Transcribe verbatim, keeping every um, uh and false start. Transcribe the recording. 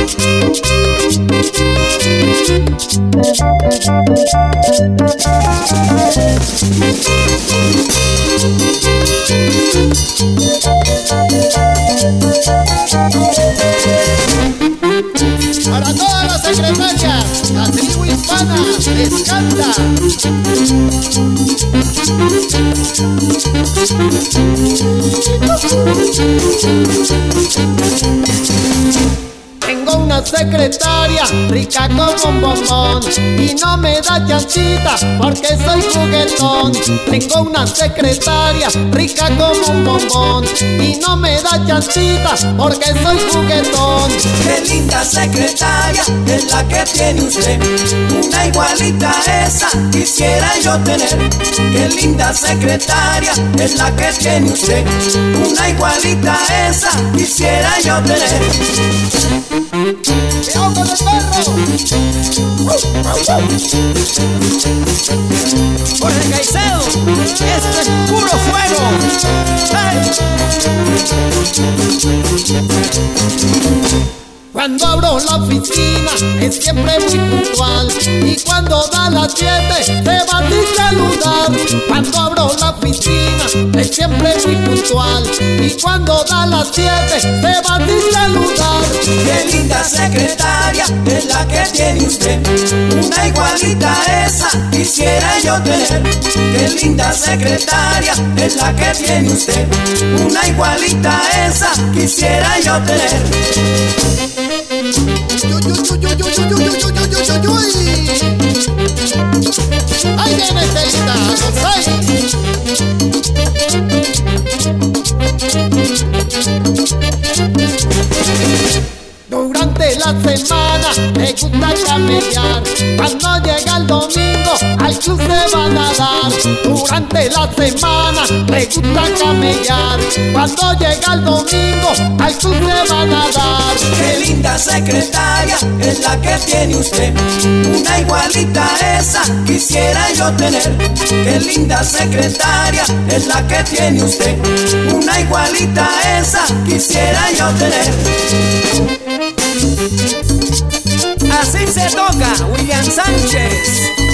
Para todas las secretarias, la tribu hispana les canta. Tengo una secretaria rica como un bombón y no me da chancita porque soy juguetón. Tengo una secretaria rica como un bombón y no me da chancita porque soy juguetón. Qué linda secretaria es la que tiene usted, una igualita a esa quisiera yo tener. Qué linda secretaria es la que tiene usted, una igualita a esa quisiera yo tener. ¡Cuidado con el perro! Jorge Caicedo, esto es puro fuego. ¡Hey! Cuando abro la oficina es siempre muy puntual y cuando da las siete se va a saludar. Cuando abro la oficina es siempre muy puntual y cuando da las siete se va a saludar. Qué linda secretaria es la que tiene usted, una igualita a esa quisiera yo tener. Qué linda secretaria es la que tiene usted, una igualita a esa quisiera yo tener. ¡Ahí viene Teita! Durante la semana me gusta camellar, cuando llega el domingo al club se van a dar. Durante la semana me gusta camellar, cuando llega el domingo al club se van a dar. Qué linda secretaria es la que tiene usted, una igualita a esa quisiera yo tener. Qué linda secretaria es la que tiene usted, una igualita a esa quisiera yo tener. Así se toca, William Sánchez.